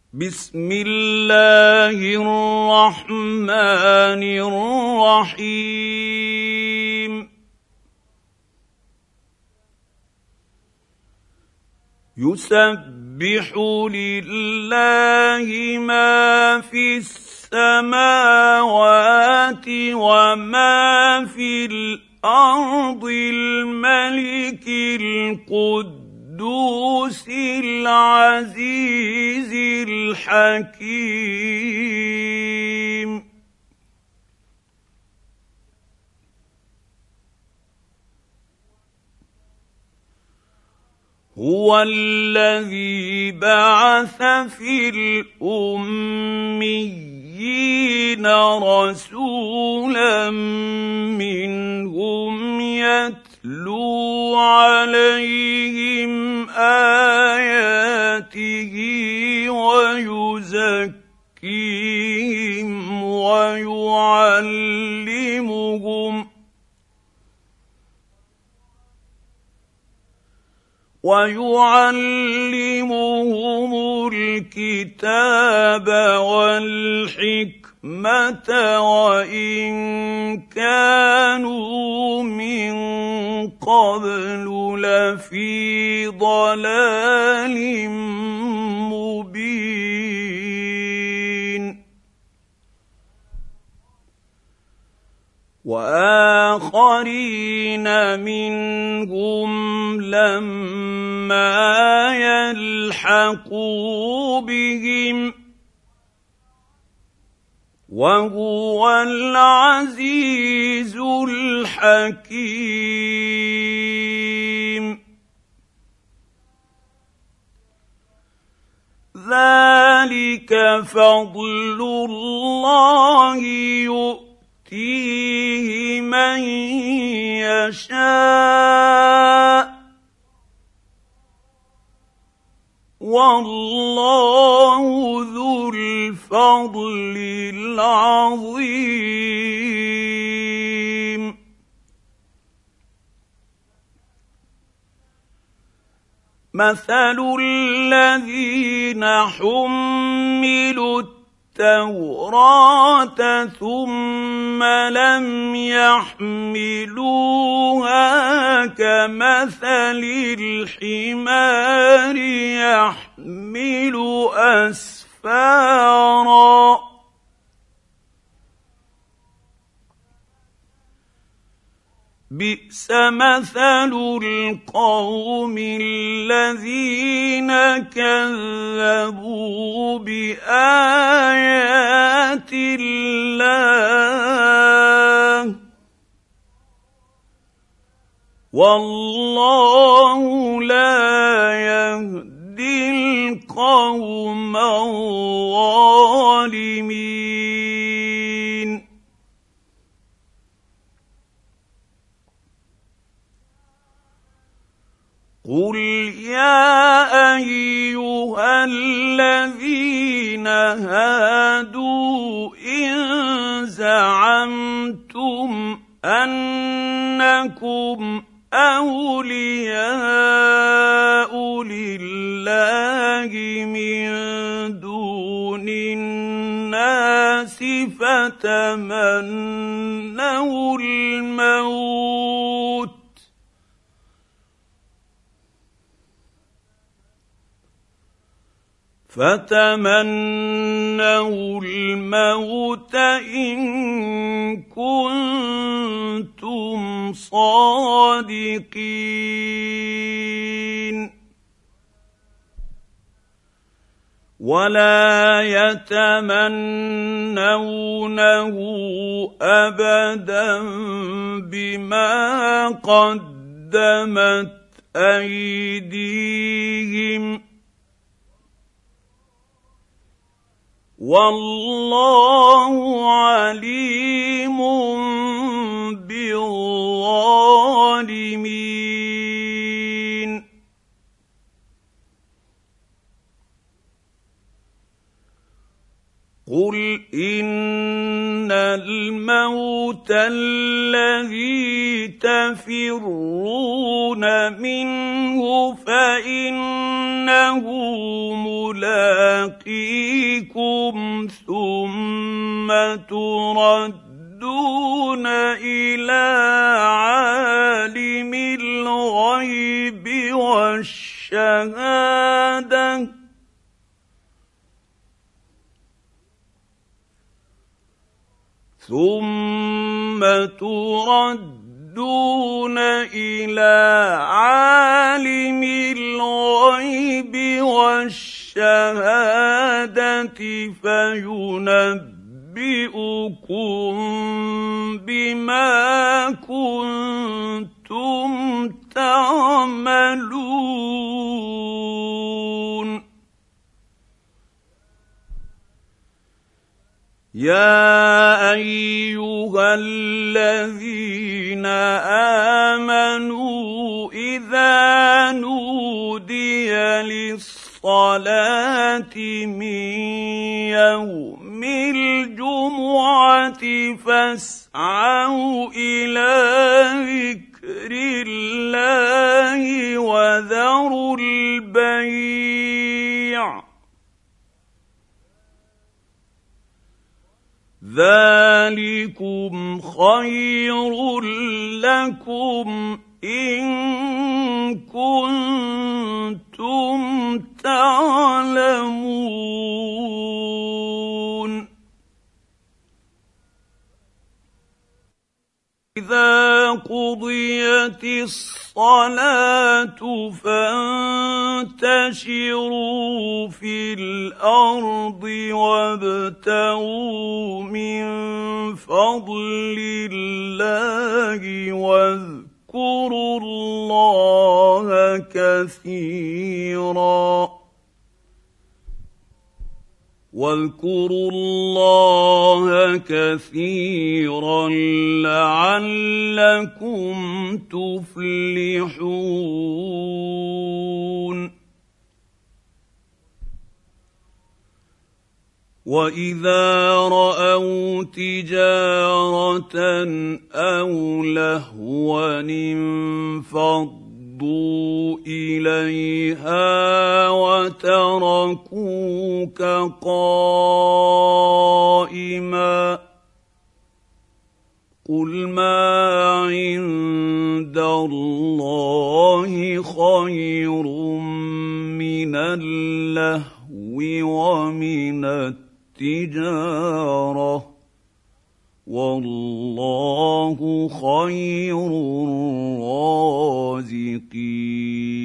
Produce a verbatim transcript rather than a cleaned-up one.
بسم الله الرحمن الرحيم يسبح لله ما في السماوات وما في الأرض الملك القدوس العزيز الحكيم هو الذي بعث في الأميين رسولا منهم يتلو عليهم آياته ويزكيهم ويعلمهم ويعلمهم الكتاب والحكمة وإن كانوا من قبل لفي ضلال مبين وآخرين منهم لما يلحقوا بهم وهو العزيز الحكيم ذلك فضل الله يؤتيه من يشاء والله ذو الفضل العظيم مثل الذين حملوا التوراة ثم لم يحملوها كمثل الحمار يحمل أسفارا بئس مثل القوم الذين كذبوا بآيات الله والله لا يهدي القوم الظالمين قل يا أيها الذين هادوا إن زعمتم أنكم أولياء لله من دون الناس فتمنوا الموت فتمنوا الموت إن كنتم صادقين ولا يتمنونه أبدا بما قدمت أيديهم والله عليم بالظالمين قل إن الموت الذي تفرون منه فإنه ملاقيه ربكم ثم تردون الى عالم الغيب والشهاده ثم تردون الى عالم الغيب والشهاده فينبئكم بما كنتم تعملون. يا ايها الذين امنوا اذا نودي للصلاه من يوم الجمعه فاسعوا الى ذكر الله وذروا البيع ذلكم خير لكم إن كنتم تعلمون. إذا قضيت الصلاة فانتشروا في الأرض وابتغوا من فضل الله واذكروا الله كثيرا واذكروا الله كثيرا لعلكم تفلحون. وإذا رأوا تجارة أو لهوا انفضوا إليها وتركوك قائما قل ما عند الله خير من اللهو ومن التجارة والله خير الرازقين.